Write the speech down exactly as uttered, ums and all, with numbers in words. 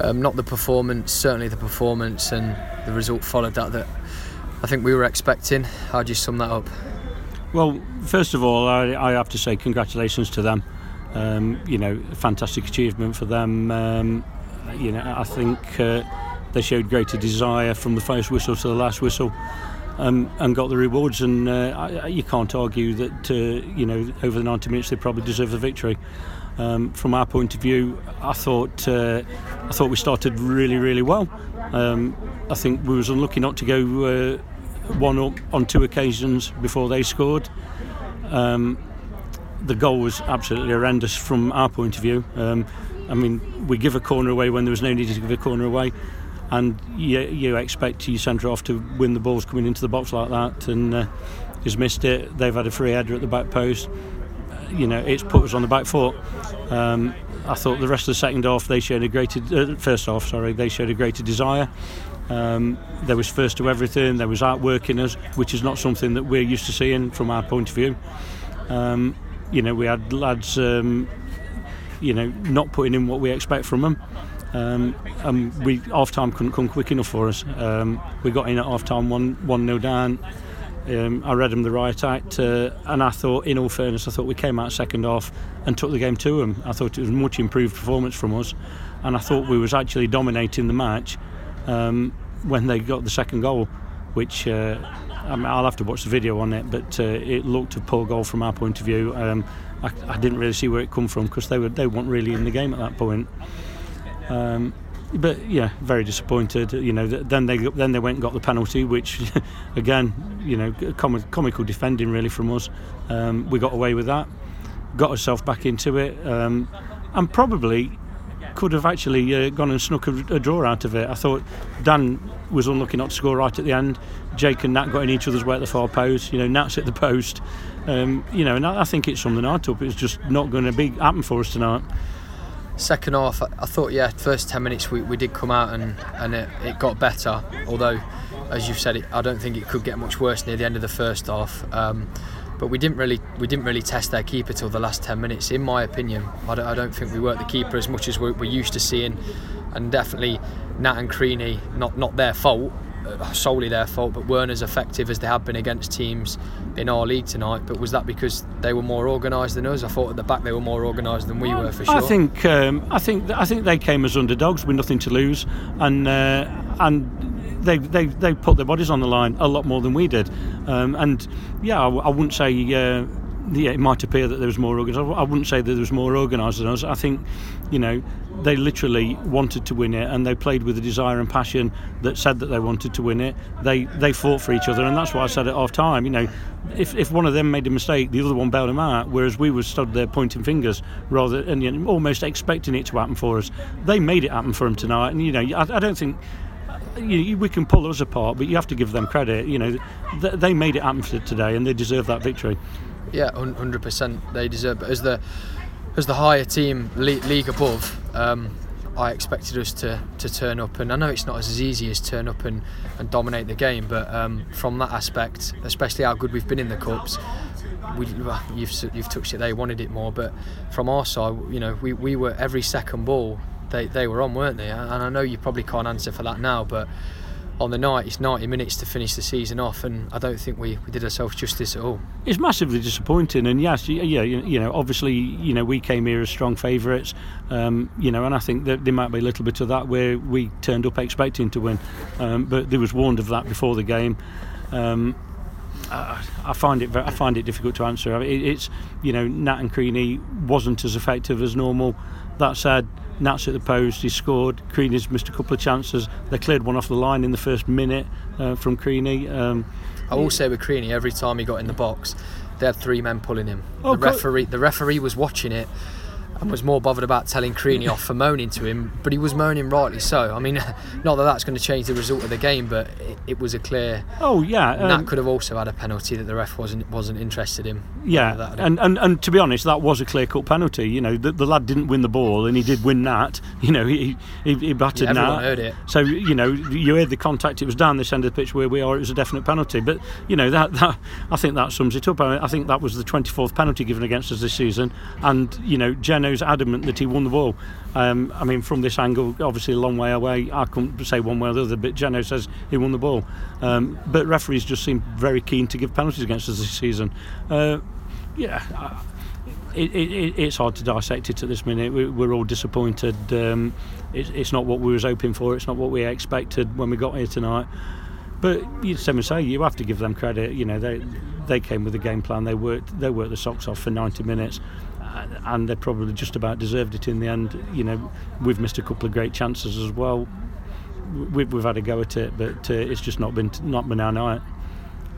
um, not the performance, certainly the performance and the result followed that that I think we were expecting. How do you sum that up? Well, first of all, I, I have to say congratulations to them. Um, you know, fantastic achievement for them. Um, you know, I think uh, they showed greater desire from the first whistle to the last whistle, um, and got the rewards. And uh, I, you can't argue that. Uh, you know, over the ninety minutes, they probably deserve the victory. Um, from our point of view, I thought uh, I thought we started really, really well. Um, I think we was unlucky not to go uh, one up on two occasions before they scored. Um, the goal was absolutely horrendous from our point of view. Um, I mean, we give a corner away when there was no need to give a corner away, and you, you expect your centre half to win the balls coming into the box like that, and uh, he's missed it. They've had a free header at the back post. Uh, you know, it's put us on the back foot. Um, I thought the rest of the second half they showed a greater uh, first half, sorry, they showed a greater desire. Um, there was first to everything. There was outworking us, which is not something that we're used to seeing from our point of view. Um, you know, we had lads, um, you know, not putting in what we expect from them. Um, and we half time couldn't come quick enough for us. Um, we got in at half time one one nil down. Um, I read them the right act, uh, and I thought, in all fairness, I thought we came out second half and took the game to them. I thought it was a much improved performance from us, and I thought we was actually dominating the match um, when they got the second goal, which uh, I mean, I'll have to watch the video on it, but uh, it looked a poor goal from our point of view. Um, I, I didn't really see where it come from because they were they weren't really in the game at that point. Um, But yeah, very disappointed. You know, then they then they went and got the penalty, which again, you know, com- comical defending really from us. Um, we got away with that, got ourselves back into it, um, and probably could have actually uh, gone and snuck a, a draw out of it. I thought Dan was unlucky not to score right at the end. Jake and Nat got in each other's way at the far post. You know, Nat's at the post. Um, you know, and I, I think it's something out up. It's just not going to be happen for us tonight. Second half, I thought, yeah, first ten minutes we, we did come out and, and it, it got better. Although, as you've said, it, I don't think it could get much worse near the end of the first half. Um, but we didn't really we didn't really test their keeper till the last ten minutes, in my opinion. I don't, I don't think we worked the keeper as much as we're, we're used to seeing, and definitely Nat and Creaney, not not their fault, solely their fault, but weren't as effective as they have been against teams in our league tonight. But was that because they were more organised than us? I thought at the back they were more organised than we were, for sure. I think um, I think I think they came as underdogs with nothing to lose, and uh, and they, they they put their bodies on the line a lot more than we did. Um, and yeah, I, I wouldn't say. Uh, Yeah, it might appear that there was more organised. I wouldn't say that there was more organised than us. I think, you know, they literally wanted to win it, and they played with a desire and passion that said that they wanted to win it. They they fought for each other, and that's why I said at half time. You know, if if one of them made a mistake, the other one bailed them out. Whereas we were stood there pointing fingers, rather and you know, almost expecting it to happen for us. They made it happen for them tonight, and you know, I, I don't think. You, we can pull us apart, but you have to give them credit. You know, th- they made it happen for today, and they deserve that victory. Yeah, one hundred percent they deserve. But as the as the higher team, le- league above, um, I expected us to, to turn up, and I know it's not as easy as turn up and, and dominate the game, but um, from that aspect, especially how good we've been in the cups, we, well, you've you've touched it. They wanted it more, but from our side, you know, we, we were every second ball. They they were on, weren't they? And I know you probably can't answer for that now, but on the night, it's ninety minutes to finish the season off, and I don't think we, we did ourselves justice at all. It's massively disappointing, and yes, yeah, you know, obviously, you know, we came here as strong favourites, um, you know, and I think that there might be a little bit of that where we turned up expecting to win, um, but there was warned of that before the game. Um, I, I find it I find it difficult to answer. I mean, it, it's you know, Nat and Creaney wasn't as effective as normal. That said, Nat's at the post, he scored. Creaney's missed a couple of chances. They cleared one off the line in the first minute uh, from Creaney. Um, I will say with Creaney, every time he got in the box, they had three men pulling him. Oh, the referee, the referee was watching it and was more bothered about telling Creaney off for moaning to him, but he was moaning rightly so. I mean, not that that's going to change the result of the game, but it, it was a clear. Oh yeah, um, Nat could have also had a penalty that the ref wasn't wasn't interested in. Yeah, and, and and to be honest, that was a clear-cut penalty. You know, the, the lad didn't win the ball, and he did win Nat. You know, he he, he battered yeah, Nat. Everyone heard it. So you know, you heard the contact. It was down this end of the pitch where we are. It was a definite penalty. But you know, that, that I think that sums it up. I, mean, I think that was the twenty-fourth penalty given against us this season, and you know, Geno Geno's adamant that he won the ball. Um, I mean, from this angle, obviously a long way away, I couldn't say one way or the other, but Geno says he won the ball. Um, but referees just seem very keen to give penalties against us this season. Uh, yeah, it, it, it's hard to dissect it at this minute. We, we're all disappointed. Um, it, it's not what we was hoping for. It's not what we expected when we got here tonight. But you same say, you have to give them credit. You know, they they came with a game plan. They worked they worked the socks off for ninety minutes, and they probably just about deserved it in the end. You know, we've missed a couple of great chances as well. We've, we've had a go at it, but uh, it's just not been not been our night.